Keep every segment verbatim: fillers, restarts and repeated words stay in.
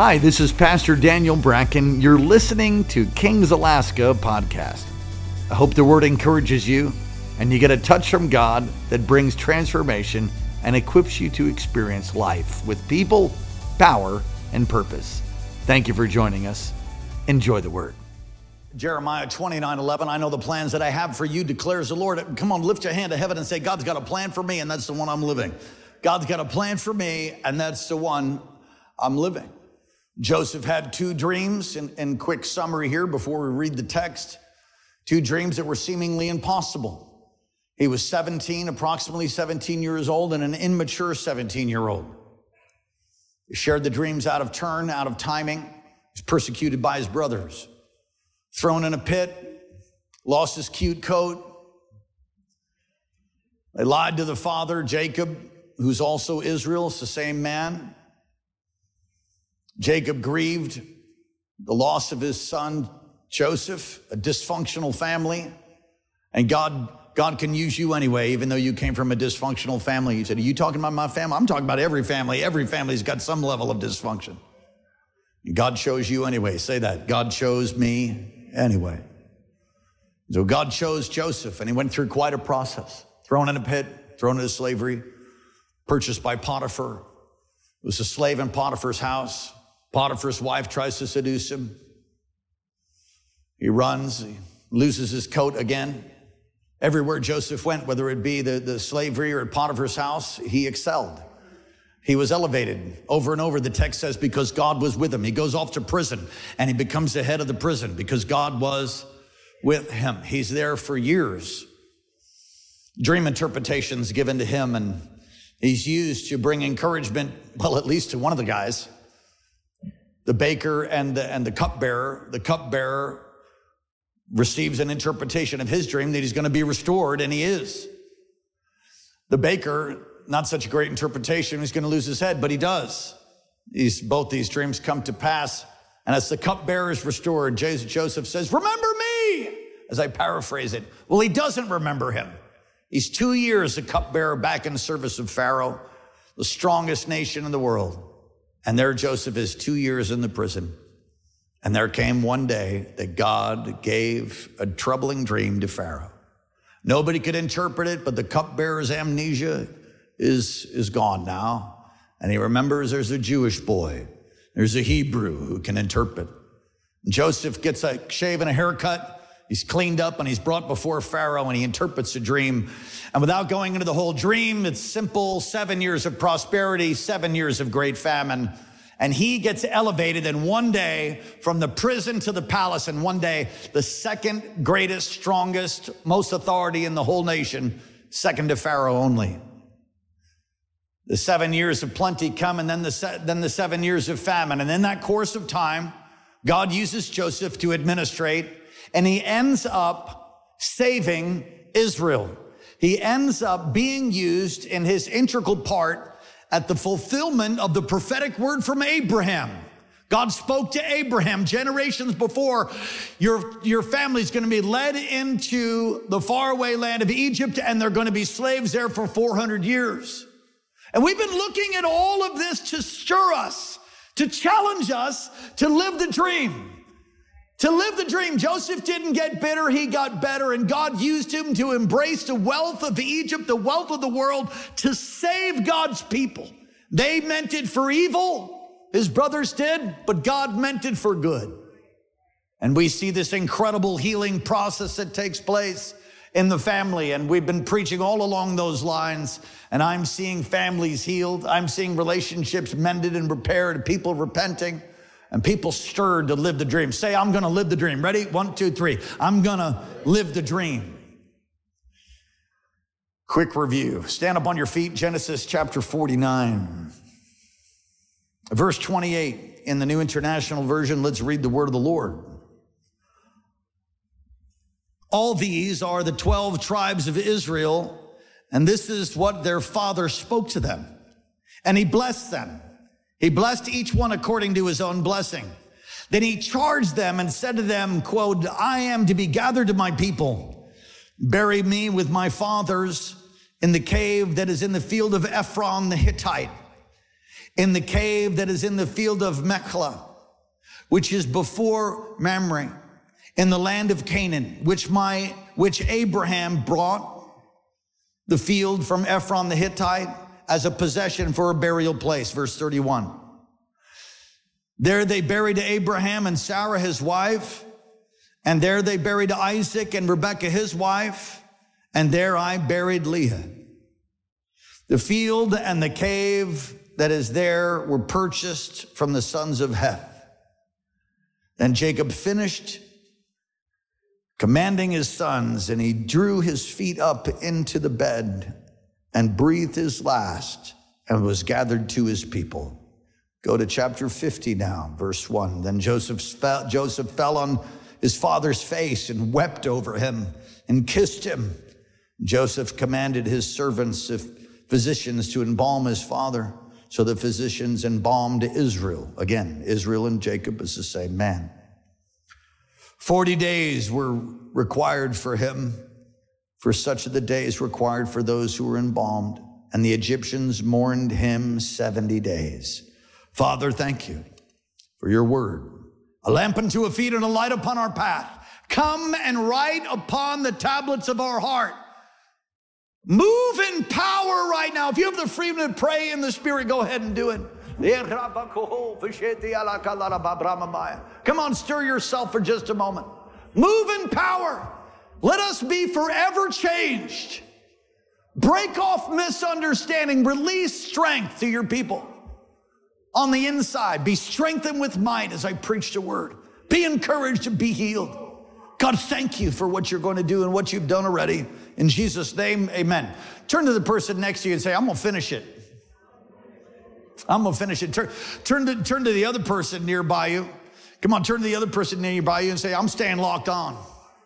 Hi, this is Pastor Daniel Bracken. You're listening to Kings Alaska podcast. I hope the word encourages you and you get a touch from God that brings transformation and equips you to experience life with people, power, and purpose. Thank you for joining us. Enjoy the word. Jeremiah twenty-nine eleven, I know the plans that I have for you, declares the Lord. Come on, lift your hand to heaven and say, God's got a plan for me, and that's the one I'm living. God's got a plan for me, and that's the one I'm living. Joseph had two dreams, in, in quick summary here before we read the text. Two dreams that were seemingly impossible. He was seventeen, approximately seventeen years old, and an immature seventeen-year-old. He shared the dreams out of turn, out of timing. He was persecuted by his brothers. Thrown in a pit, lost his cute coat. They lied to the father, Jacob, who's also Israel. It's the same man. Jacob grieved the loss of his son, Joseph, a dysfunctional family. And God, God can use you anyway, even though you came from a dysfunctional family. He said, are you talking about my family? I'm talking about every family. Every family's got some level of dysfunction. And God chose you anyway. Say that. God chose me anyway. So God chose Joseph, and he went through quite a process. Thrown in a pit, thrown into slavery, purchased by Potiphar. He was a slave in Potiphar's house. Potiphar's wife tries to seduce him. He runs, he loses his coat again. Everywhere Joseph went, whether it be the, the slavery or at Potiphar's house, he excelled. He was elevated over and over. The text says because God was with him. He goes off to prison and he becomes the head of the prison because God was with him. He's there for years. Dream interpretations given to him, and he's used to bring encouragement, well, at least to one of the guys, the baker and the, and the cupbearer. The cupbearer receives an interpretation of his dream that he's going to be restored, and he is. The baker, not such a great interpretation, he's going to lose his head, but he does. These, both these dreams come to pass, and as the cupbearer is restored, Joseph says, remember me, as I paraphrase it. Well, he doesn't remember him. He's two years a cupbearer back in the service of Pharaoh, the strongest nation in the world. And there Joseph is two years in the prison. And there came one day that God gave a troubling dream to Pharaoh. Nobody could interpret it, but the cupbearer's amnesia is, is gone now. And he remembers there's a Jewish boy, there's a Hebrew who can interpret. Joseph gets a shave and a haircut. He's cleaned up and he's brought before Pharaoh, and he interprets a dream. And without going into the whole dream, it's simple: seven years of prosperity, seven years of great famine. And he gets elevated in one day from the prison to the palace. And one day, the second greatest, strongest, most authority in the whole nation, second to Pharaoh only. The seven years of plenty come, and then the, se- then the seven years of famine. And in that course of time, God uses Joseph to administrate, and he ends up saving Israel. He ends up being used in his integral part at the fulfillment of the prophetic word from Abraham. God spoke to Abraham generations before, your, your family's going to be led into the faraway land of Egypt, and they're going to be slaves there for four hundred years. And we've been looking at all of this to stir us, to challenge us to live the dream. To live the dream. Joseph didn't get bitter, he got better, and God used him to embrace the wealth of Egypt, the wealth of the world, to save God's people. They meant it for evil, his brothers did, but God meant it for good. And we see this incredible healing process that takes place in the family, and we've been preaching all along those lines, and I'm seeing families healed. I'm seeing relationships mended and repaired, people repenting. And people stirred to live the dream. Say, I'm going to live the dream. Ready? One, two, three. I'm going to live the dream. Quick review. Stand up on your feet. Genesis chapter forty-nine. Verse twenty-eight in the New International Version. Let's read the word of the Lord. All these are the twelve tribes of Israel, and this is what their father spoke to them. And he blessed them. He blessed each one according to his own blessing. Then he charged them and said to them, quote, I am to be gathered to my people. Bury me with my fathers in the cave that is in the field of Ephron the Hittite. in the cave that is in the field of Machpelah, which is before Mamre, in the land of Canaan, which my which Abraham brought the field from Ephron the Hittite as a possession for a burial place. Verse thirty-one. There they buried Abraham and Sarah his wife, and there they buried Isaac and Rebekah his wife, and there I buried Leah. The field and the cave that is there were purchased from the sons of Heth. Then Jacob finished commanding his sons, and he drew his feet up into the bed and breathed his last and was gathered to his people. Go to chapter fifty now, verse one. Then Joseph fell, Joseph fell on his father's face and wept over him and kissed him. Joseph commanded his servants, if physicians, to embalm his father. So the physicians embalmed Israel. Again, Israel and Jacob is the same man. Forty days were required for him, for such are the days required for those who were embalmed. And the Egyptians mourned him seventy days. Father, thank you for your word, a lamp unto our feet and a light upon our path. Come and write upon the tablets of our heart. Move in power right now. If you have the freedom to pray in the Spirit, go ahead and do it. Come on, stir yourself for just a moment. Move in power. Let us be forever changed. Break off misunderstanding. Release strength to your people. On the inside, be strengthened with might as I preach the word. Be encouraged to be healed. God, thank you for what you're going to do and what you've done already. In Jesus' name, amen. Turn to the person next to you and say, I'm going to finish it. I'm going to finish it. Turn, turn, to, turn to the other person nearby you. Come on, turn to the other person nearby you and say, I'm staying locked on.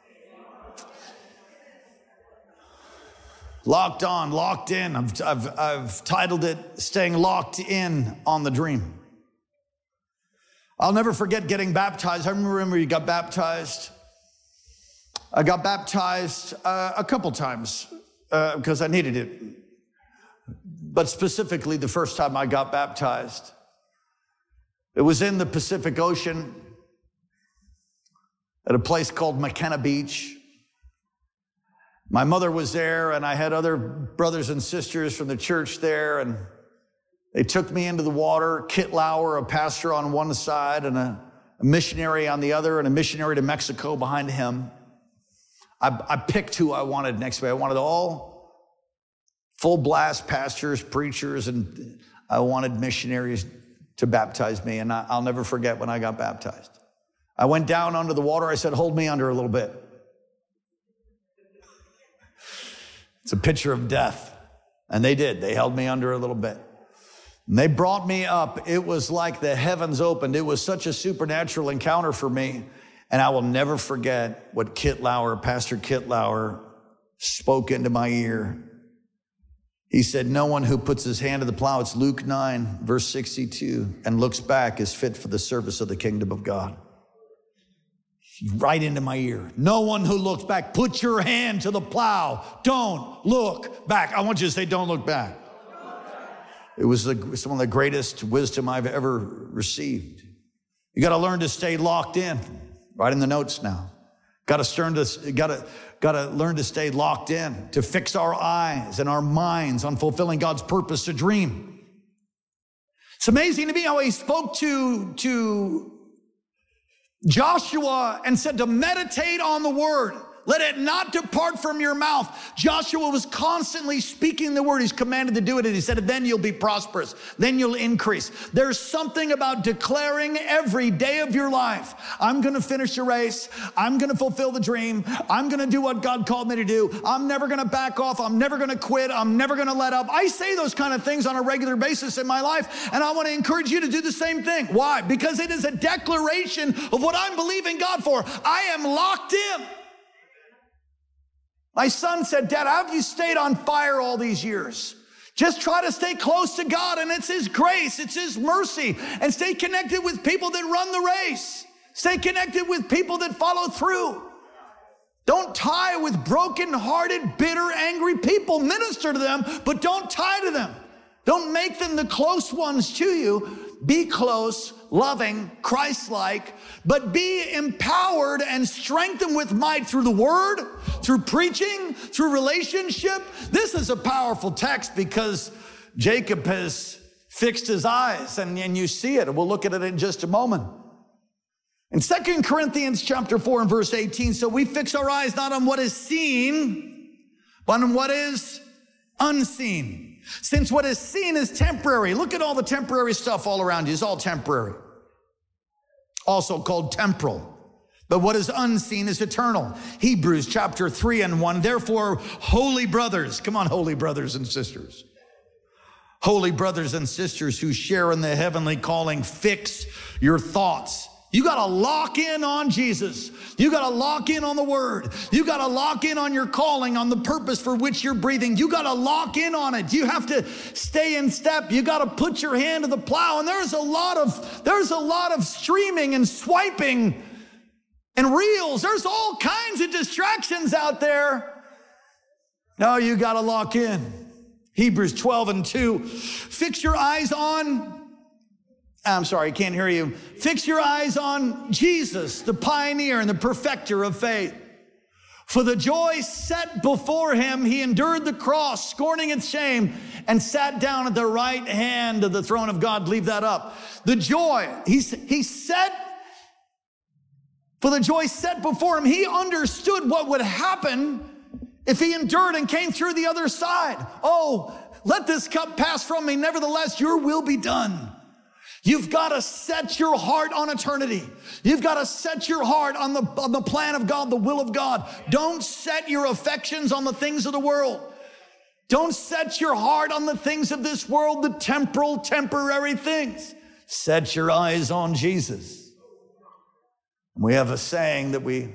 Locked on, locked in. I've, I've, I've titled it, Staying Locked In on the Dream. I'll never forget getting baptized. I remember you got baptized. I got baptized uh, a couple times uh, because I needed it. But specifically, the first time I got baptized, it was in the Pacific Ocean at a place called McKenna Beach. My mother was there, and I had other brothers and sisters from the church there, and they took me into the water. Kit Lauer, a pastor on one side, and a, a missionary on the other, and a missionary to Mexico behind him. I, I picked who I wanted next to me. I wanted all full blast pastors, preachers, and I wanted missionaries to baptize me, and I, I'll never forget when I got baptized. I went down under the water. I said, hold me under a little bit. It's a picture of death. And they did. They held me under a little bit. And they brought me up. It was like the heavens opened. It was such a supernatural encounter for me. And I will never forget what Kit Lauer, Pastor Kit Lauer, spoke into my ear. He said, no one who puts his hand to the plow, it's Luke nine, verse sixty-two, and looks back is fit for the service of the kingdom of God. Right into my ear. No one who looks back, put your hand to the plow. Don't look back. I want you to say, don't look back. It was the, some of the greatest wisdom I've ever received. You got to learn to stay locked in. Write in the notes now. Got to learn to, got to, got to learn to stay locked in, to fix our eyes and our minds on fulfilling God's purpose to dream. It's amazing to me how he spoke to, to Joshua and said to meditate on the word. Let it not depart from your mouth. Joshua was constantly speaking the word. He's commanded to do it. And he said, then you'll be prosperous. Then you'll increase. There's something about declaring every day of your life, I'm going to finish the race. I'm going to fulfill the dream. I'm going to do what God called me to do. I'm never going to back off. I'm never going to quit. I'm never going to let up. I say those kind of things on a regular basis in my life. And I want to encourage you to do the same thing. Why? Because it is a declaration of what I'm believing God for. I am locked in. My son said, Dad, how have you stayed on fire all these years? Just try to stay close to God, and it's his grace, it's his mercy, and stay connected with people that run the race. Stay connected with people that follow through. Don't tie with broken-hearted, bitter, angry people. Minister to them, but don't tie to them. Don't make them the close ones to you. Be close, loving, Christ-like, but be empowered and strengthened with might through the word, through preaching, through relationship. This is a powerful text because Jacob has fixed his eyes, and, and you see it. We'll look at it in just a moment. In Second Corinthians chapter four and verse eighteen, so we fix our eyes not on what is seen, but on what is unseen. Since what is seen is temporary. Look at all the temporary stuff all around you. It's all temporary. Also called temporal. But what is unseen is eternal. Hebrews chapter three and one. Therefore, holy brothers, come on, holy brothers and sisters. Holy brothers and sisters who share in the heavenly calling, fix your thoughts. You got to lock in on Jesus. You got to lock in on the word. You got to lock in on your calling, on the purpose for which you're breathing. You got to lock in on it. You have to stay in step. You got to put your hand to the plow. And there's a lot of, there's a lot of streaming and swiping and reels. There's all kinds of distractions out there. No, you got to lock in. Hebrews twelve and two. Fix your eyes on I'm sorry, I can't hear you. Fix your eyes on Jesus, the pioneer and the perfecter of faith. For the joy set before him, he endured the cross, scorning its shame, and sat down at the right hand of the throne of God. Leave that up. The joy, he, he set, for the joy set before him, he understood what would happen if he endured and came through the other side. Oh, let this cup pass from me. Nevertheless, your will be done. You've got to set your heart on eternity. You've got to set your heart on the, on the plan of God, the will of God. Don't set your affections on the things of the world. Don't set your heart on the things of this world, the temporal, temporary things. Set your eyes on Jesus. We have a saying that we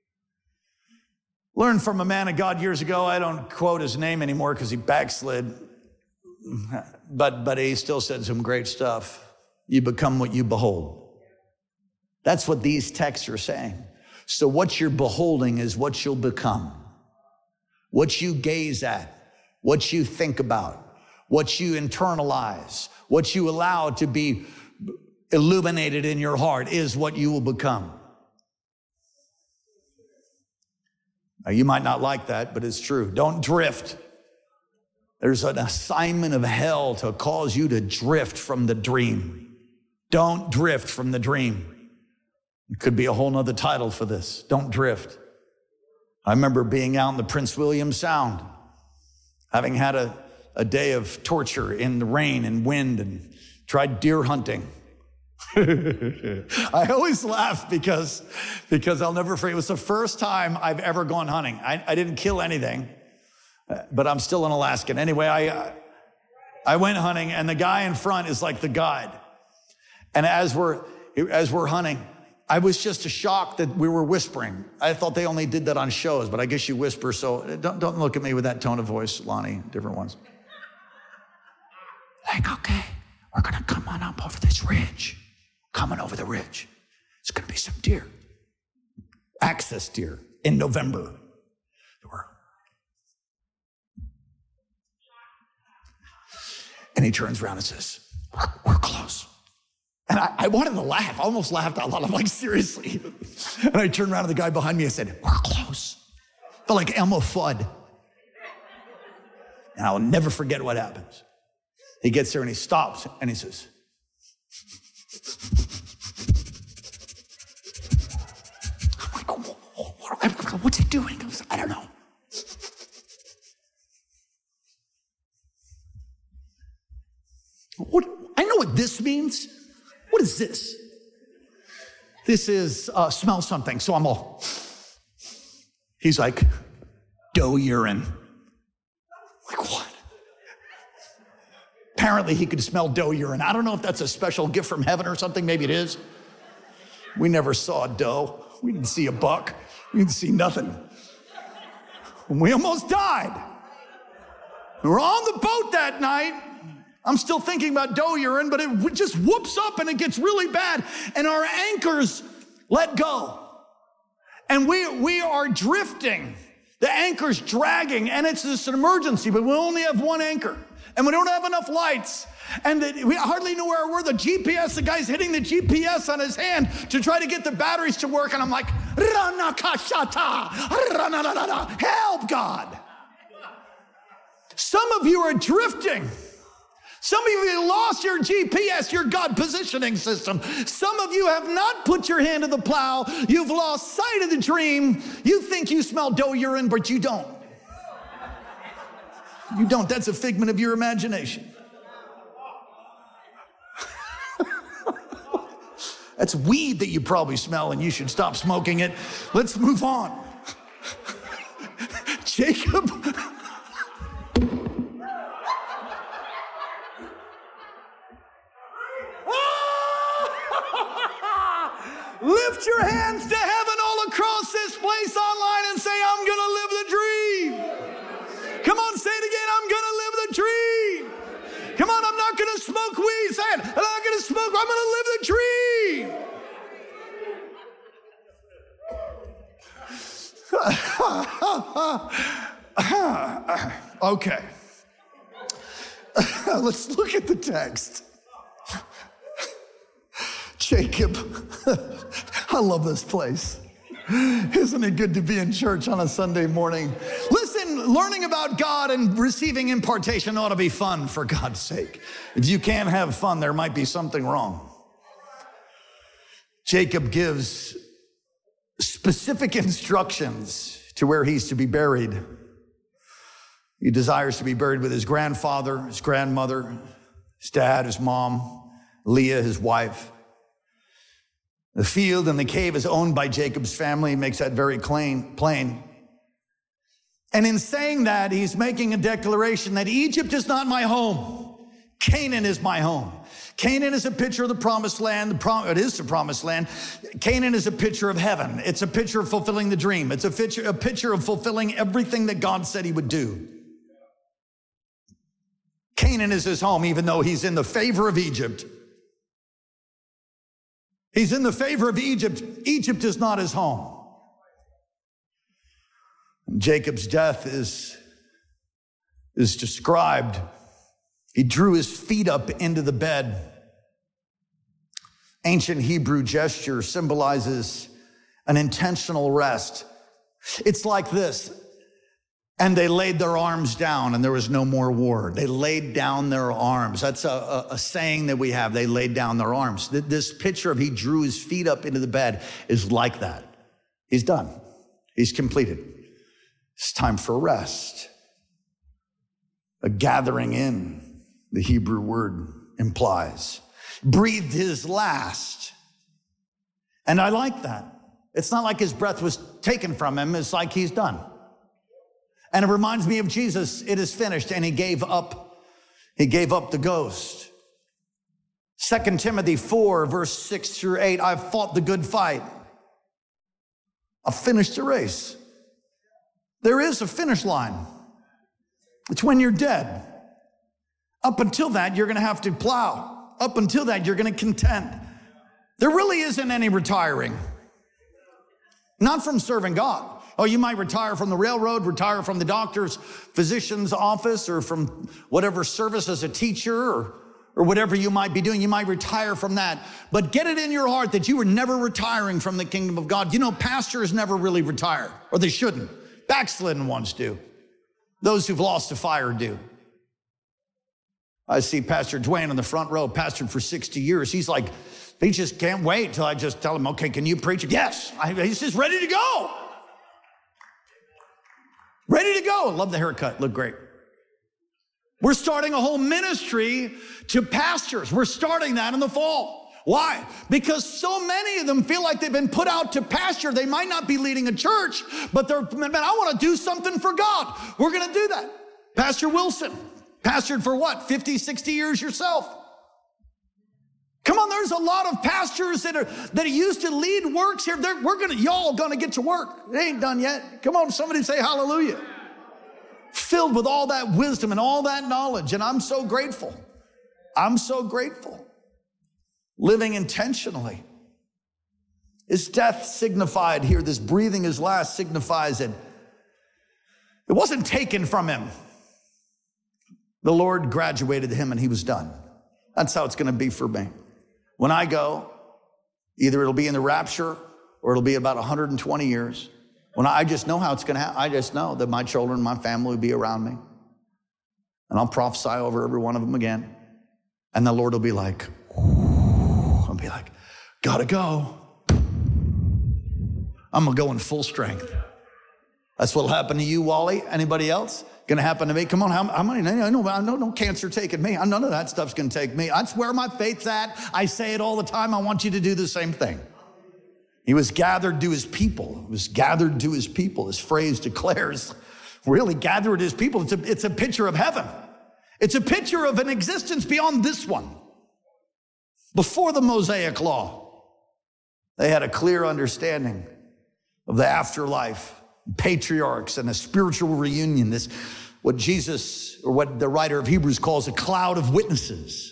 learned from a man of God years ago. I don't quote his name anymore because he backslid, but, but he still said some great stuff. You become what you behold. That's what these texts are saying. So what you're beholding is what you'll become. What you gaze at, what you think about, what you internalize, what you allow to be illuminated in your heart is what you will become. Now, you might not like that, but it's true. Don't drift. There's an assignment of hell to cause you to drift from the dream. Don't drift from the dream. It could be a whole nother title for this. Don't drift. I remember being out in the Prince William Sound, having had a, a day of torture in the rain and wind and tried deer hunting. I always laugh because, because I'll never forget. It was the first time I've ever gone hunting. I, I didn't kill anything, but I'm still an Alaskan. Anyway, I, I went hunting, and the guy in front is like the guide. And as we're, as we're hunting, I was just shocked that we were whispering. I thought they only did that on shows, but I guess you whisper, so don't, don't look at me with that tone of voice, Lonnie, different ones. Like, okay, we're gonna come on up over this ridge. Coming over the ridge. It's gonna be some deer. Access deer in November. There were. And he turns around and says, we're, we're close. And I, I wanted to laugh. I almost laughed out loud. I'm like, seriously? And I turned around to the guy behind me and said, we're close. Felt like Elmo Fudd. And I'll never forget what happens. He gets there and he stops and he says, I'm like, oh, oh, oh, what's he doing? He goes, I don't know. What, I know what this means. What is this? This is uh, smell something. So I'm all, he's like, doe urine. Like, what? Apparently he could smell doe urine. I don't know if that's a special gift from heaven or something. Maybe it is. We never saw a doe. We didn't see a buck. We didn't see nothing. We almost died. We were on the boat that night. I'm still thinking about doe urine, but it just whoops up and it gets really bad. And our anchors let go. And we, we are drifting. The anchor's dragging, and it's just an emergency, but we only have one anchor. and we don't have enough lights, and the, we hardly know where we're. The G P S, the guy's hitting the G P S on his hand to try to get the batteries to work, and I'm like, Ranakashata, rananana, help, God. Some of you are drifting. Some of you lost your G P S, your God positioning system. Some of you have not put your hand to the plow. You've lost sight of the dream. You think you smell dough urine, but you don't. You don't. That's a figment of your imagination. That's weed that you probably smell, and you should stop smoking it. Let's move on. Jacob. Lift your hands to heaven all across this place online and say, I'm going to live the dream. Come on, say it again. I'm going to live the dream. Come on, I'm not going to smoke weed. Say it. I'm not going to smoke. I'm going to live the dream. Okay. Let's look at the text. Jacob, I love this place. Isn't it good to be in church on a Sunday morning? Listen, learning about God and receiving impartation ought to be fun, for God's sake. If you can't have fun, there might be something wrong. Jacob gives specific instructions to where he's to be buried. He desires to be buried with his grandfather, his grandmother, his dad, his mom, Leah, his wife. The field and the cave is owned by Jacob's family. He makes that very plain. And in saying that, he's making a declaration that Egypt is not my home. Canaan is my home. Canaan is a picture of the promised land. The prom- it is the promised land. Canaan is a picture of heaven. It's a picture of fulfilling the dream. It's a picture, a picture of fulfilling everything that God said he would do. Canaan is his home, even though he's in the favor of Egypt. He's in the favor of Egypt. Egypt is not his home. Jacob's death is, is described. He drew his feet up into the bed. Ancient Hebrew gesture symbolizes an intentional rest. It's like this. And they laid their arms down, and there was no more war. They laid down their arms. That's a, a, a saying that we have. They laid down their arms. This picture of he drew his feet up into the bed is like that. He's done. He's completed. It's time for rest. A gathering in, the Hebrew word implies. Breathed his last. And I like that. It's not like his breath was taken from him. It's like he's done. And it reminds me of Jesus. It is finished. And he gave up. He gave up the ghost. Second Timothy four, verse six through eight. I've fought the good fight. I've finished the race. There is a finish line. It's when you're dead. Up until that, you're going to have to plow. Up until that, you're going to contend. There really isn't any retiring. Not from serving God. Oh, you might retire from the railroad, retire from the doctor's, physician's office, or from whatever service as a teacher, or, or whatever you might be doing. You might retire from that. But get it in your heart that you are never retiring from the kingdom of God. You know, pastors never really retire, or they shouldn't. Backslidden ones do. Those who've lost the fire do. I see Pastor Dwayne in the front row, pastored for sixty years. He's like, he just can't wait till I just tell him, okay, can you preach? Yes. I, he's just ready to go. Ready to go. Love the haircut. Look great. We're starting a whole ministry to pastors. We're starting that in the fall. Why? Because so many of them feel like they've been put out to pasture. They might not be leading a church, but they're, man, I want to do something for God. We're going to do that. Pastor Wilson, pastored for what? fifty, sixty years yourself. Come on, there's a lot of pastors that are that used to lead works here. They're, we're gonna, y'all gonna get to work. It ain't done yet. Come on, somebody say hallelujah. Filled with all that wisdom and all that knowledge, and I'm so grateful. I'm so grateful. Living intentionally. His death signified here, this breathing his last signifies that it wasn't taken from him. The Lord graduated him and he was done. That's how it's going to be for me. When I go, either it'll be in the rapture or it'll be about one hundred twenty years. When I, I just know how it's going to happen. I just know that my children, my family will be around me. And I'll prophesy over every one of them again. And the Lord will be like, I'll be like, gotta go. I'm going to go in full strength. That's what'll happen to you, Wally. Anybody else? Going to happen to me? Come on, how, how many? I know, I know no cancer taking me. None of that stuff's going to take me. That's where my faith's at. I say it all the time. I want you to do the same thing. He was gathered to his people. He was gathered to his people. This phrase declares, really gathered to his people. It's a, it's a picture of heaven. It's a picture of an existence beyond this one. Before the Mosaic law, they had a clear understanding of the afterlife, patriarchs, and a spiritual reunion. This, what Jesus, or what the writer of Hebrews calls a cloud of witnesses.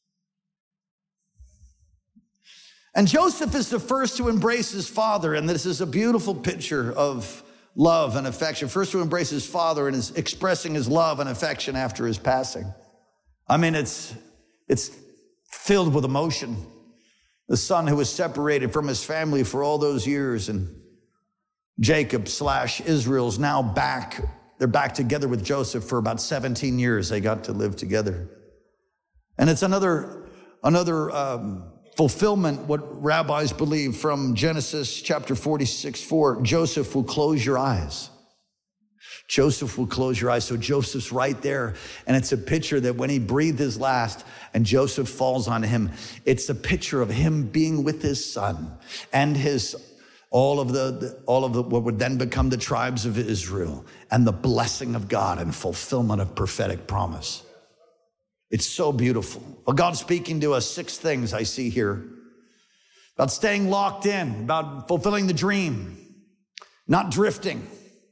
And Joseph is the first to embrace his father, and this is a beautiful picture of love and affection. First to embrace his father and is expressing his love and affection after his passing. I mean, it's, it's filled with emotion. The son who was separated from his family for all those years, and Jacob slash Israel's now back. They're back together with Joseph for about seventeen years. They got to live together. And it's another, another um, fulfillment, what rabbis believe from Genesis chapter forty-six, four. Joseph will close your eyes. Joseph will close your eyes. So Joseph's right there. And it's a picture that when he breathed his last and Joseph falls on him, it's a picture of him being with his son and his all of the, the all of the, what would then become the tribes of Israel, and the blessing of God and fulfillment of prophetic promise. It's so beautiful. Well, God's speaking to us six things I see here about staying locked in, about fulfilling the dream, not drifting.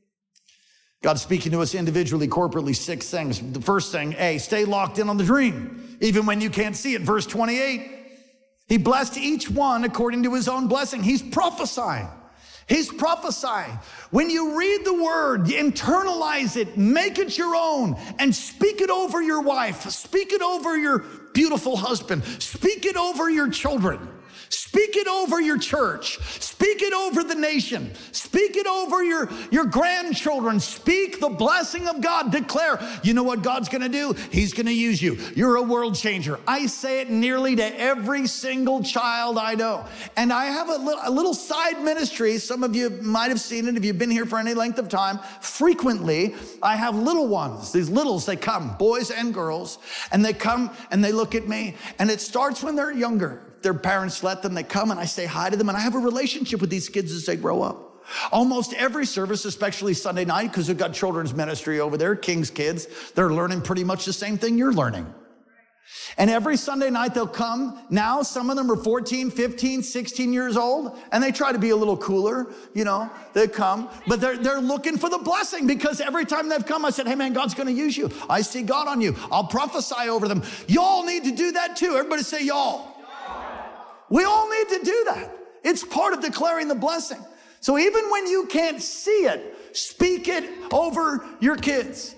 God's speaking to us individually, corporately, six things. The first thing, A, stay locked in on the dream, even when you can't see it. Verse twenty-eight. He blessed each one according to his own blessing. He's prophesying. He's prophesying. When you read the word, internalize it, make it your own, and speak it over your wife. Speak it over your beautiful husband. Speak it over your children. Speak it over your church. Speak it over the nation. Speak it over your, your grandchildren. Speak the blessing of God. Declare, you know what God's going to do? He's going to use you. You're a world changer. I say it nearly to every single child I know. And I have a little, a little side ministry. Some of you might have seen it if you've been here for any length of time. Frequently, I have little ones. These littles, they come, boys and girls, and they come and they look at me. And it starts when they're younger. Their parents let them, they come and I say hi to them, and I have a relationship with these kids as they grow up. Almost every service, especially Sunday night, because we've got children's ministry over there, King's Kids, they're learning pretty much the same thing you're learning. And every Sunday night they'll come. Now some of them are fourteen, fifteen, sixteen years old, and they try to be a little cooler, you know, they come, but they're, they're looking for the blessing, because every time they've come, I said, hey man, God's going to use you. I see God on you. I'll prophesy over them. Y'all need to do that too. Everybody say y'all. We all need to do that. It's part of declaring the blessing. So even when you can't see it, speak it over your kids.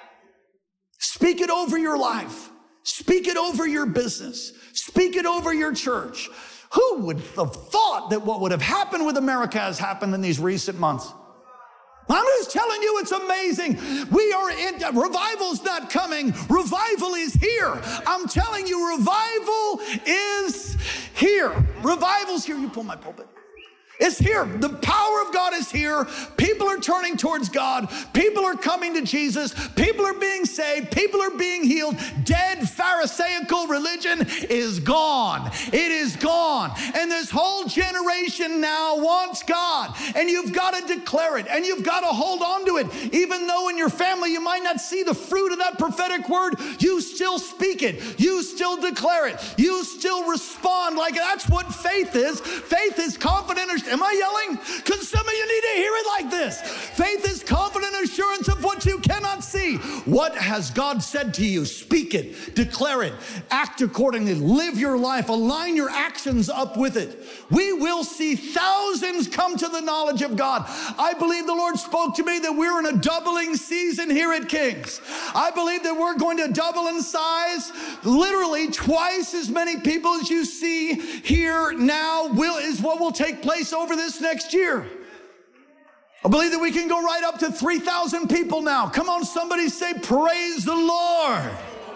Speak it over your life. Speak it over your business. Speak it over your church. Who would have thought that what would have happened with America has happened in these recent months? I'm just telling you, it's amazing. We are in, revival's not coming. Revival is here. I'm telling you, revival is here. Revival's here. You pull my pulpit. It's here. The power of God is here. People are turning towards God. People are coming to Jesus. People are being saved. People are being healed. Dead Pharisaical religion is gone. It is gone. And this whole generation now wants God. And you've got to declare it. And you've got to hold on to it. Even though in your family you might not see the fruit of that prophetic word, you still speak it. You still declare it. You still respond like that's what faith is. Faith is confident Am I yelling? Because some of you need to hear it like this. Faith is confident assurance of what you cannot see. What has God said to you? Speak it, declare it, act accordingly, live your life, align your actions up with it. We will see thousands come to the knowledge of God. I believe the Lord spoke to me that we're in a doubling season here at Kings. I believe that we're going to double in size. Literally twice as many people as you see here now will is what will take place over this next year. I believe that we can go right up to three thousand people now. Come on, somebody say, praise the Lord.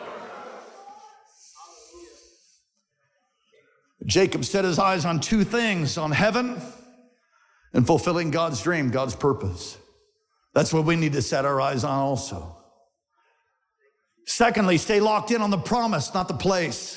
Jacob set his eyes on two things, on heaven and fulfilling God's dream, God's purpose. That's what we need to set our eyes on also. Secondly, stay locked in on the promise, not the place.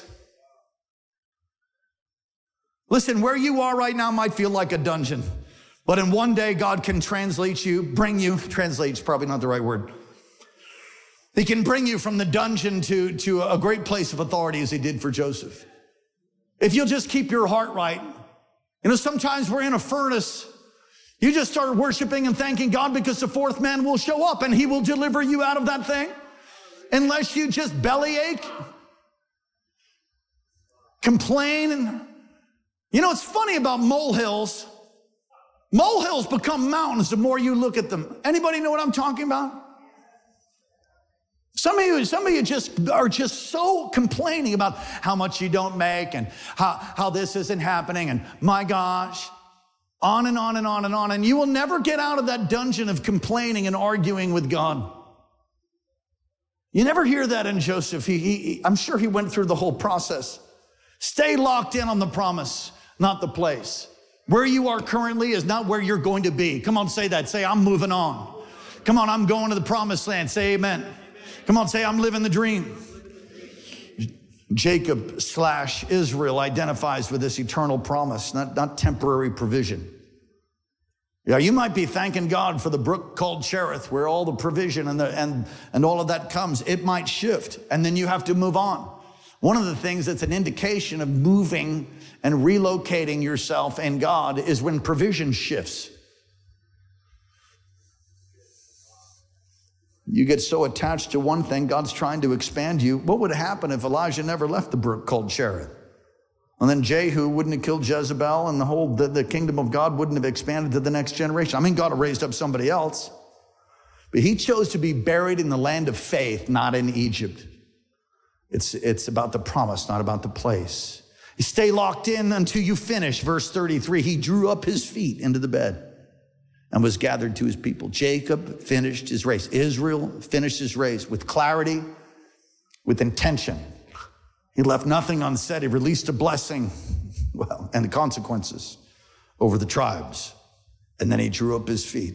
Listen, where you are right now might feel like a dungeon, but in one day, God can translate you, bring you, translate's probably not the right word. He can bring you from the dungeon to, to a great place of authority as he did for Joseph. If you'll just keep your heart right. You know, sometimes we're in a furnace. You just start worshiping and thanking God because the fourth man will show up and he will deliver you out of that thing. Unless you just bellyache, complain. And you know, it's funny about molehills. Molehills become mountains the more you look at them. Anybody know what I'm talking about? Some of you, some of you just are just so complaining about how much you don't make and how, how this isn't happening and my gosh, on and on and on and on. And you will never get out of that dungeon of complaining and arguing with God. You never hear that in Joseph. He, he, I'm sure he went through the whole process. Stay locked in on the promise, not the place. Where you are currently is not where you're going to be. Come on, say that. Say, I'm moving on. Come on, I'm going to the promised land. Say amen. Come on, say, I'm living the dream. Jacob slash Israel identifies with this eternal promise, not, not temporary provision. Yeah, you might be thanking God for the brook called Cherith, where all the provision and, the, and, and all of that comes. It might shift, and then you have to move on. One of the things that's an indication of moving and relocating yourself in God is when provision shifts. You get so attached to one thing, God's trying to expand you. What would happen if Elijah never left the brook called Cherith? And then Jehu wouldn't have killed Jezebel, and the whole the, the kingdom of God wouldn't have expanded to the next generation. I mean, God raised up somebody else. But he chose to be buried in the land of faith, not in Egypt. It's, it's about the promise, not about the place. You stay locked in until you finish. Verse thirty-three, he drew up his feet into the bed and was gathered to his people. Jacob finished his race. Israel finished his race with clarity, with intention. He left nothing unsaid. He released a blessing, well, and the consequences over the tribes. And then he drew up his feet.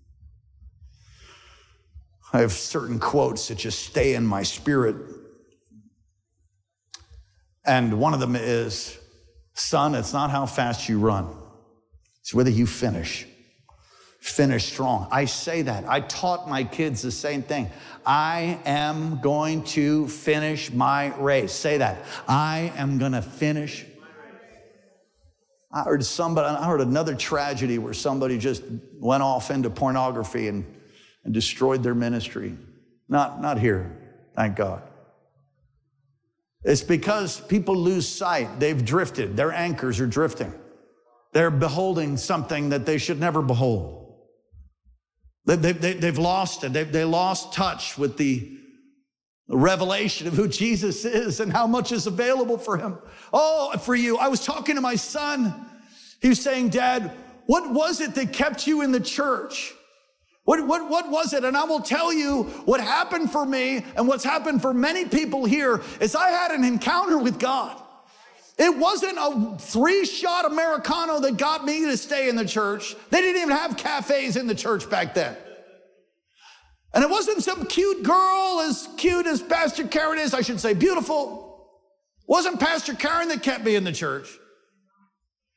I have certain quotes that just stay in my spirit. And one of them is, son, it's not how fast you run. It's whether you finish. Finish strong. I say that. I taught my kids the same thing. I am going to finish my race. Say that. I am going to finish. I heard somebody, I heard another tragedy where somebody just went off into pornography and, and destroyed their ministry. Not, not here, thank God. It's because people lose sight. They've drifted. Their anchors are drifting. They're beholding something that they should never behold. They, they, they, they've lost it. They, they lost touch with the revelation of who Jesus is and how much is available for him. Oh, for you. I was talking to my son. He was saying, Dad, what was it that kept you in the church? What, what, what was it? And I will tell you what happened for me and what's happened for many people here is I had an encounter with God. It wasn't a three-shot Americano that got me to stay in the church. They didn't even have cafes in the church back then. And it wasn't some cute girl, as cute as Pastor Karen is, I should say beautiful. It wasn't Pastor Karen that kept me in the church.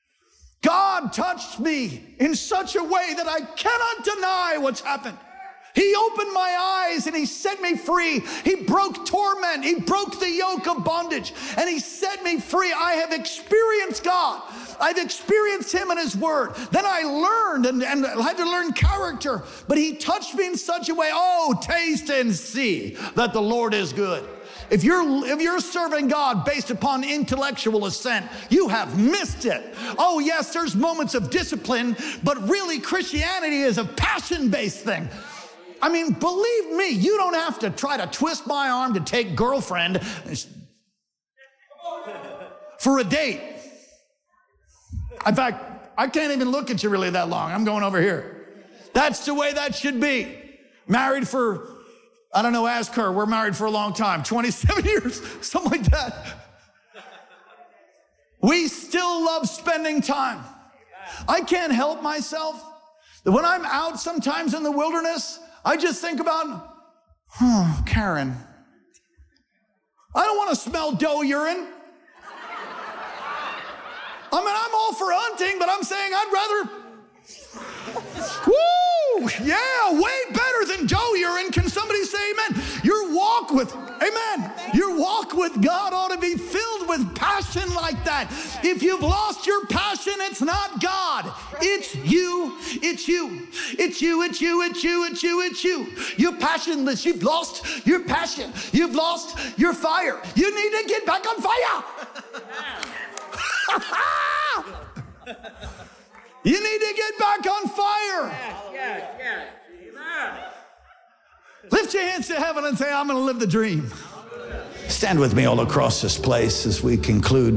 God touched me in such a way that I cannot deny what's happened. He opened my eyes and he set me free. He broke torment. He broke the yoke of bondage and he set me free. I have experienced God. I've experienced him and his word. Then I learned and, and had to learn character, but he touched me in such a way. Oh, taste and see that the Lord is good. If you're, if you're serving God based upon intellectual assent, you have missed it. Oh, yes, there's moments of discipline, but really Christianity is a passion-based thing. I mean, believe me, you don't have to try to twist my arm to take girlfriend for a date. In fact, I can't even look at you really that long. I'm going over here. That's the way that should be. Married for, I don't know, ask her. We're married for a long time, twenty-seven years, something like that. We still love spending time. I can't help myself. When I'm out sometimes in the wilderness, I just think about, oh, Karen. I don't want to smell doe urine. I mean, I'm all for hunting, but I'm saying I'd rather, woo, yeah, way better than doe urine. Can somebody say amen? Your walk with, amen, your walk with God ought to be filled with passion like that. If you've lost your passion, it's not God. It's you, it's you, it's you, it's you, it's you, it's you, it's you. You're passionless. You've lost your passion. You've lost your fire. You need to get back on fire. You need to get back on fire. Yes, yes, yes. Amen. Lift your hands to heaven and say, I'm going to live the dream. Stand with me all across this place as we conclude.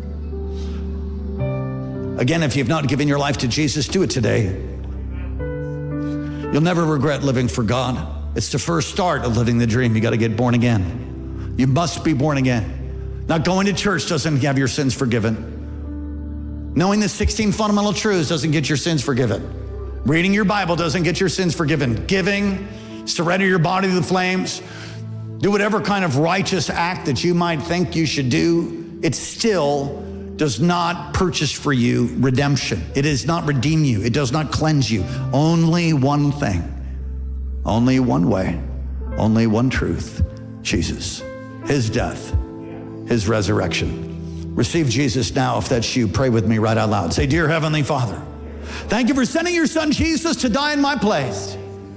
Again, if you've not given your life to Jesus, do it today. You'll never regret living for God. It's the first start of living the dream. You got to get born again. You must be born again. Not going to church doesn't have your sins forgiven. Knowing the sixteen fundamental truths doesn't get your sins forgiven. Reading your Bible doesn't get your sins forgiven. Giving, surrender your body to the flames, do whatever kind of righteous act that you might think you should do, it still does not purchase for you redemption. It does not redeem you. It does not cleanse you. Only one thing, only one way, only one truth, Jesus, his death, his resurrection. Receive Jesus now. If that's you, pray with me right out loud. Say, dear Heavenly Father, thank you for sending your son Jesus to die in my place.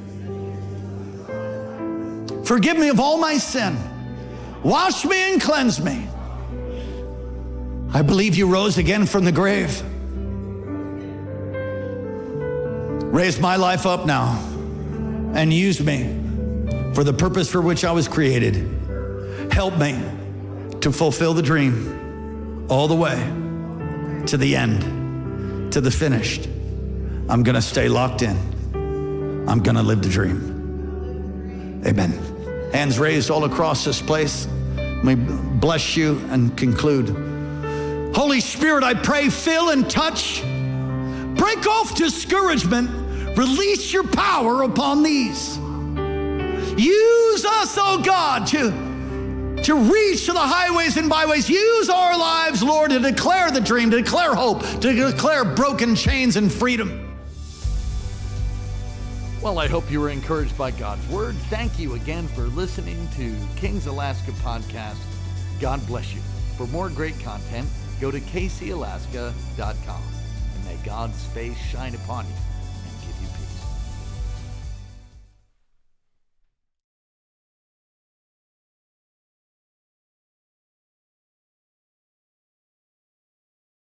Forgive me of all my sin. Wash me and cleanse me. I believe you rose again from the grave. Raise my life up now and use me for the purpose for which I was created. Help me to fulfill the dream all the way to the end, to the finished. I'm going to stay locked in. I'm going to live the dream. Amen. Hands raised all across this place. Let me bless you and conclude. Holy Spirit, I pray, fill and touch. Break off discouragement. Release your power upon these. Use us, oh God, to to reach to the highways and byways. Use our lives, Lord, to declare the dream, to declare hope, to declare broken chains and freedom. Well, I hope you were encouraged by God's word. Thank you again for listening to Kings Alaska Podcast. God bless you. For more great content, go to k c alaska dot com and may God's face shine upon you.